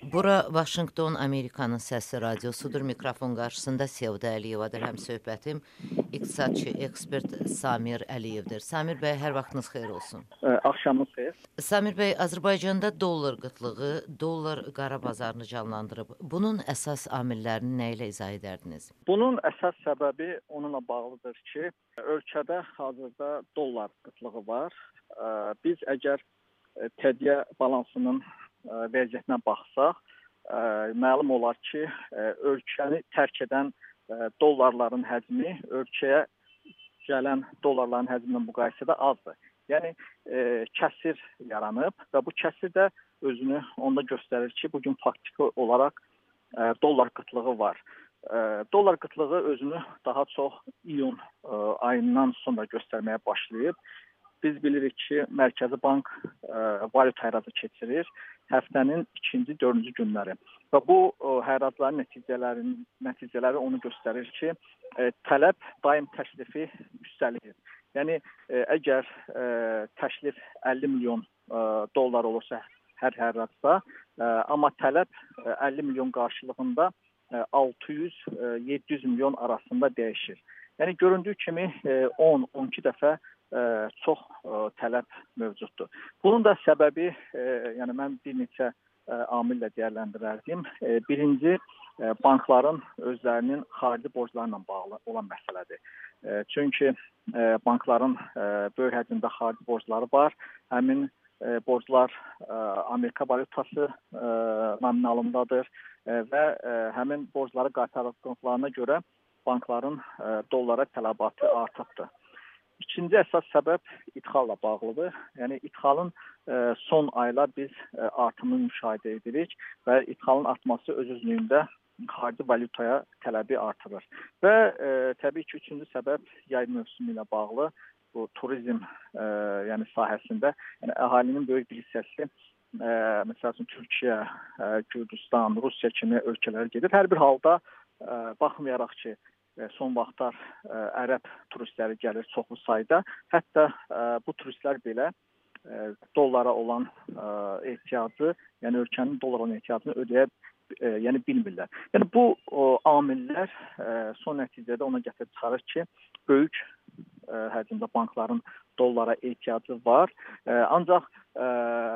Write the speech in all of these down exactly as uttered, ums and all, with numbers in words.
Bura Vaşinqton Amerikanın səsi radiosudur. Mikrofon qarşısında Sevda Əliyevadır. Həm söhbətim iqtisadçı ekspert Samir Əliyevdir. Samir bəy, hər vaxtınız xeyir olsun. Axşamınız xeyir. Samir bəy, Azərbaycanda dollar qıtlığı, dollar qara bazarını canlandırıb. Bunun əsas amillərini nə ilə izah edərdiniz? Bunun əsas səbəbi onunla bağlıdır ki, ölkədə hazırda dollar qıtlığı var. Biz əgər tədqiyə balansının vəziyyətinə baxsaq, məlum olar ki, ölkəni tərk edən dollarların həcmi ölkəyə gələn dollarların həcminə müqayisədə azdır. Yəni kəsir yaranıb və bu kəsir də özünü onda göstərir ki, bugün faktiki olaraq dollar qıtlığı var. Dollar qıtlığı özünü daha çox iyun ayından sonra göstərməyə başlayıb. Biz bilirik ki, Mərkəzi Bank valyuta həracı keçirir həftənin ikinci, dördüncü günləri. Və bu həracların nəticələri, nəticələri onu göstərir ki, tələb daim təklifi üstəlir. Yəni, əgər təklif əlli milyon dollar olursa hər həracda, amma tələb əlli milyon qarşılığında altı yüz yeddi yüz milyon arasında dəyişir. Yəni, göründüyü kimi on on iki dəfə çox tələb mövcuddur. Bunun da səbəbi, yəni mən bir neçə amillə dəyərləndirərdim. Birinci, bankların özlərinin xarici borclarla bağlı olan məsələdir. Çünki bankların böyük həcmdə xarici borcları var. Həmin borclar Amerika valyutası nominalındadır və həmin borcları qaytardıqlarına görə bankların dollara tələbatı artıbdır. İkinci əsas səbəb idxalla bağlıdır. Yəni, idxalın son aylar biz artımını müşahidə edirik və idxalın artması öz-özlüyündə xarici valyutaya tələbi artırır. Və e, təbii ki, üçüncü səbəb yay mövsümü ilə bağlı bu turizm e, yəni sahəsində yəni əhalinin böyük bir hissəsi e, məsəl üçün Türkiyə, e, Gürcüstan, Rusiya kimi ölkələrə gedir. Hər bir halda e, baxmayaraq ki, son vaxtlar ə, ərəb turistləri gəlir çoxlu sayda. Hətta ə, bu turistlər belə ə, dollara olan ə, ehtiyacı, yəni ölkənin dollara olan ehtiyacını ödəyə ə, yəni bilmirlər. Yəni bu o, amillər ə, son nəticədə ona gətirib çıxarır ki, böyük ə, həcmdə bankların dollara ehtiyacı var. Ə, ancaq ə,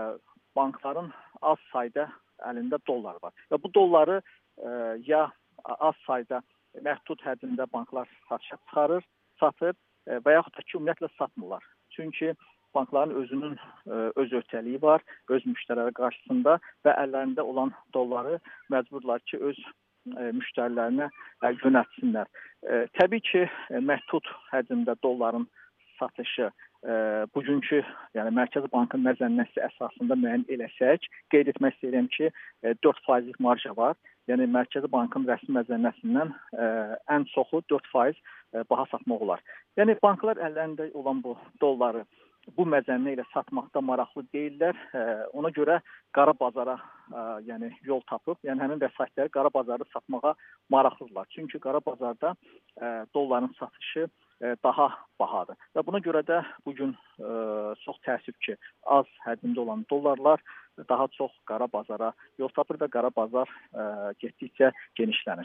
bankların az sayda əlində dollar var. Və bu dolları ə, ya az sayda məhdud həcmdə banklar satışa çıxarır, satır və yaxud da ki, ümumiyyətlə satmırlar. Çünki bankların özünün öz öhdəliyi var, öz müştəriləri qarşısında və əllərində olan dolları məcburlar ki, öz müştərilərinə yönəltsinlər. Təbii ki, məhdud həcmdə dolların satışı bugünkü, yəni Mərkəzi Bankın məzənnəsi əsasında müəyyən eləsək, qeyd etmək istəyirəm ki, dörd faizlik marja var. Yəni Mərkəzi Bankın rəsmi məzənnəsindən ə, ən çoxu dörd faiz ə, baha satmaq olar. Yəni banklar əllərində olan bu dolları bu məzənnə ilə satmaqda maraqlı deyirlər. Ə, ona görə qara bazara ə, yəni yol tapıb, yəni həmin vəsaitləri qara bazarda satmağa maraqlıdırlar. Çünki qara bazarda ə, dolların satışı ə, daha bahadır. Və buna görə də bugün ə, çox təəssüf ki, az həcmdə olan dollarlar daha çox qara bazara yol tapır və qara bazar ə, getdikcə genişlənir.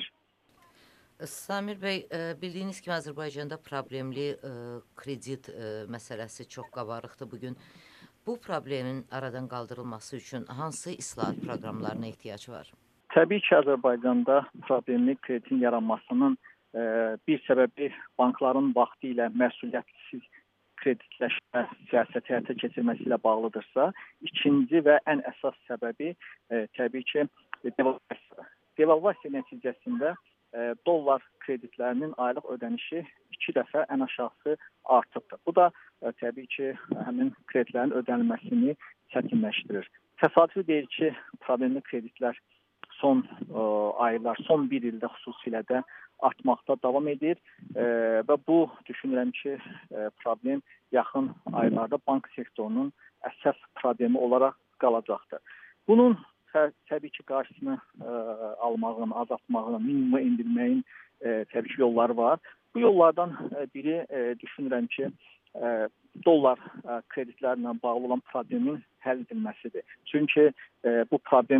Samir bəy, bildiyiniz kimi Azərbaycanda problemli ə, kredit ə, məsələsi çox qabarıqdır bugün. Bu problemin aradan qaldırılması üçün hansı islahat proqramlarına ehtiyac var? Təbii ki, Azərbaycanda problemli kreditin yaranmasının ə, bir səbəbi bankların vaxtı ilə məsuliyyətsiz kreditləşmə siyasəti həyata keçirməsi ilə bağlıdırsa, ikinci və ən əsas səbəbi e, təbii ki, devalvasiya. Devalvasiya nəticəsində e, dollar kreditlərinin aylıq ödənişi iki dəfə ən aşağısı artıbdır. Bu da e, təbii ki, həmin kreditlərin ödənilməsini çətinləşdirir. Təsadüfi deyil ki, problemli kreditlər son e, aylar, son bir ildə xüsusilə də artmaqda davam edir e, və bu düşünürəm ki, e, problem yaxın aylarda bank sektorunun əsas problemi olaraq qalacaqdır. Bunun tə təbii ki, qarşısını e, almağın, azaltmağın, minimuma indirməyin e, təbii ki, yolları var. Bu yollardan e, biri e, düşünürəm ki, e, dollar e, kreditlərlə bağlı olan problemin həll edilməsidir. Çünki e, bu problem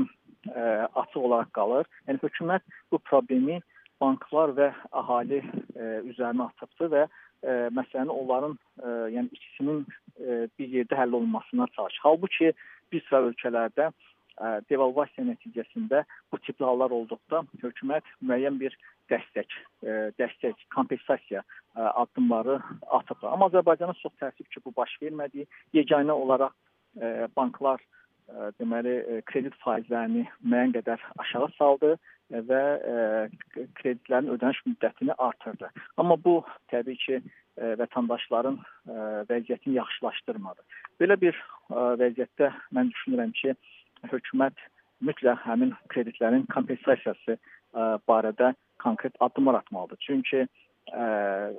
ə, açıq olaraq qalır. Yəni hökumət bu problemi banklar və əhali ə, üzərinə atıbdır və ə, məsələni onların ə, yəni ikisinin ə, bir yerdə həll olunmasına çalışır. Halbuki bir sıra ölkələrdə ə, devalvasiya nəticəsində bu tipli hallar olduqda hökumət müəyyən bir dəstək, ə, dəstək, kompensasiya ə, addımları atıblar. Amma Azərbaycana çox təəssüf ki, bu baş vermədi. Yeganə olaraq ə, banklar ə, deməli ə, kredit faizlərini müəyyən qədər aşağı saldı və ə, kreditlərin ödəniş müddətini artırdı. Amma bu təbii ki, ə, vətəndaşların ə, vəziyyətini yaxşılaşdırmadı. Belə bir ə, vəziyyətdə mən düşünürəm ki, hökumət mütləq həmin kreditlərin kompensasiyası ə, barədə konkret addımlar atmalıdır. Çünki ə,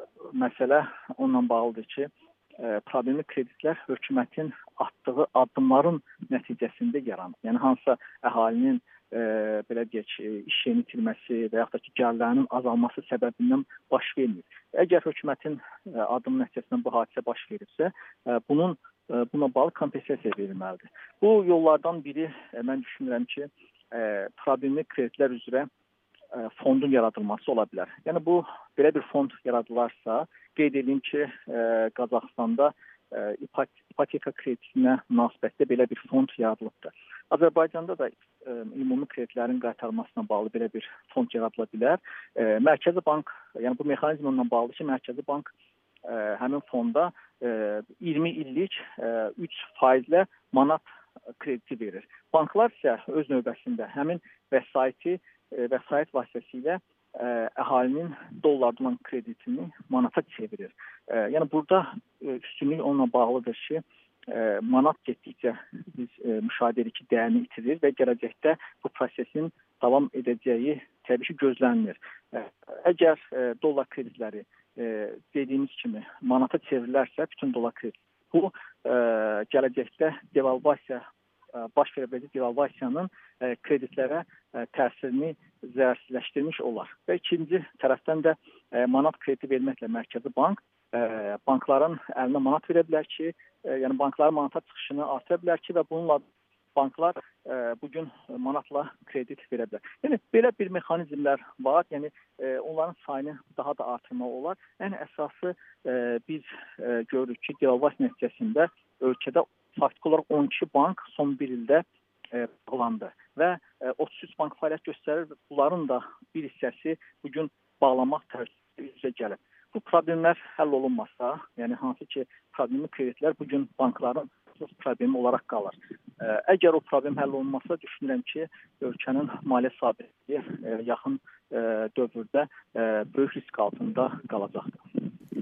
məsələ onunla bağlıdır ki, ə, problemli kreditlər hökumətin atdığı addımların nəticəsində yaranır. Yəni hansısa əhalinin ə, belə deyək, iş yerini itirməsi və yaxud da ki, gəlirlərinin azalması səbəbindən baş vermir. Əgər hökumətin ə, addımı nəticəsində bu hadisə baş verirsə, ə, bunun ə, buna bağlı kompensasiya verilməlidir. Bu yollardan biri ə, mən düşünürəm ki, ə, problemli kreditlər üzrə ə, fondun yaradılması ola bilər. Yəni bu belə bir fond yaradılarsa, qeyd edeyim ki, ə, Qazaxıstanda ə, ipoteka kreditinə münasibətdə belə bir fond yaradılıbdır. Azərbaycanda da ə, ümumi kreditlərin qaytarılmasına bağlı belə bir fond yaradıla bilər. Ə, Mərkəzi Bank, yəni bu mexanizm onunla bağlıdır ki, Mərkəzi Bank ə, həmin fonda ə, iyirmi illik ə, üç faizlə manat krediti verir. Banklar isə öz növbəsində həmin vəsaiti, ə, vəsait vasitəsilə ə, əhalinin dollarda olan kreditini manata çevirir. Ə, yəni burada ə, üstünlük onunla bağlıdır ki, ə, manat getdikcə biz ə, müşahidə edirik ki, dəyərini itirir və gələcəkdə bu prosesin davam edəcəyi təbii ki, gözlənilir. Ə, əgər ə, dollar kreditləri ə, dediyimiz kimi manata çevrilərsə, bütün dollar kredit, bu ə, gələcəkdə devalvasiya baş verə biləcək devalvasiyanın ə, kreditlərə ə, təsirini zərərsizləşdirmiş olar. Və ikinci tərəfdən də ə, manat krediti verməklə Mərkəzi Bank ə, bankların əlinə manat verə bilər ki, ə, yəni bankların manata çıxışını artıra bilər ki, və bununla banklar ə, bugün manatla kredit verə bilər. Yəni belə bir mexanizmlər var. Yəni ə, onların sayını daha da artırmaq olar. Ən əsası ə, biz ə, görürük ki, devalvasiya nəticəsində ölkədə faktiki olaraq on iki bank son bir ildə e, bağlandı və e, otuz üç bank fəaliyyət göstərir. Bunların da bir hissəsi bugün bağlanmaq tərəfində üzə gəlib. Bu problemlər həll olunmasa, yəni hansı ki, problemli kreditlər bugün bankların problemi olaraq qalır. E, əgər o problem həll olunmasa, düşünürəm ki, ölkənin maliyyə sabitliyi e, yaxın e, dövrdə e, böyük risk altında qalacaqdır.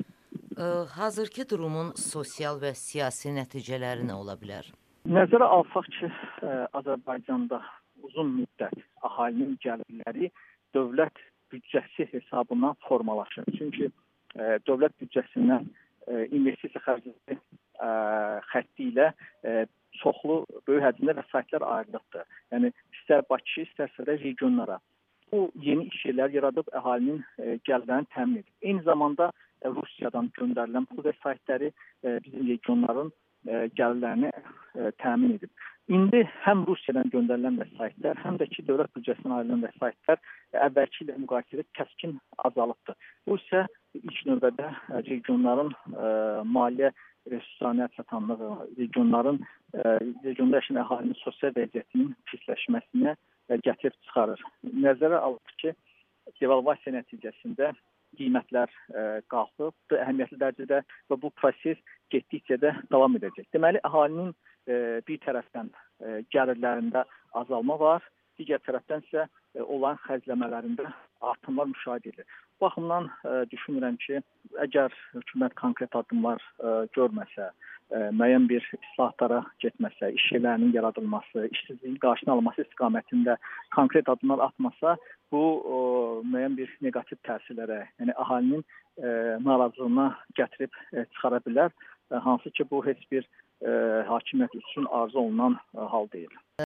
Hazırki durumun sosial və siyasi nəticələri nə ola bilər? Nəzərə alsaq ki, ə, Azərbaycanda uzun müddət əhalinin gəlirləri dövlət büdcəsi hesabından formalaşır. Çünki ə, dövlət büdcəsindən ə, investisiya xərcləri ə, xətti ilə ə, çoxlu böyük həcmdə vəsaitlər ayrılıbdır. Yəni istər Bakı, istərsə də regionlara. Bu yeni iş yerləri yaradıb əhalinin ə, gəlirlərini təmin edir. Eyni zamanda Rusiyadan göndərilən pul vəsaitləri e, bizim regionların e, gəlirlərini e, təmin edib. İndi həm Rusiyadan göndərilən vəsaitlər, həm də ki, dövlət büdcəsindən ayrılan vəsaitlər e, əvvəlki ilə müqayisədə kəskin azalıbdır. Bu isə ilk növbədə e, regionların e, maliyyə resursanı çatanlığı, regionların e, regionda yaşayan əhalinin sosial vəziyyətinin pisləşməsinə e, gətirib çıxarır. Nəzərə alır ki, devalvasiya nəticəsində qiymətlər ə, qalxıb əhəmiyyətli dərəcədə və bu proses getdikcə də davam edəcək. Deməli, əhalinin ə, bir tərəfdən ə, gəlirlərində azalma var, digər tərəfdən isə ə, olan xərcləmələrində artımlar müşahidə edilir. Bu baxımdan ə, düşünürəm ki, əgər hökumət konkret addımlar ə, görməsə, ə, müəyyən bir islahatlara getməsə, iş yerlərinin yaradılması, işsizliyin qarşısının alınması istiqamətində konkret addımlar atmasa, bu o, müəyyən bir neqativ təsirlərə, yəni əhalinin e, narazılığına gətirib e, çıxara bilər. E, hansı ki, bu heç bir e, hakimiyyət üçün arzu olunan e, hal deyil.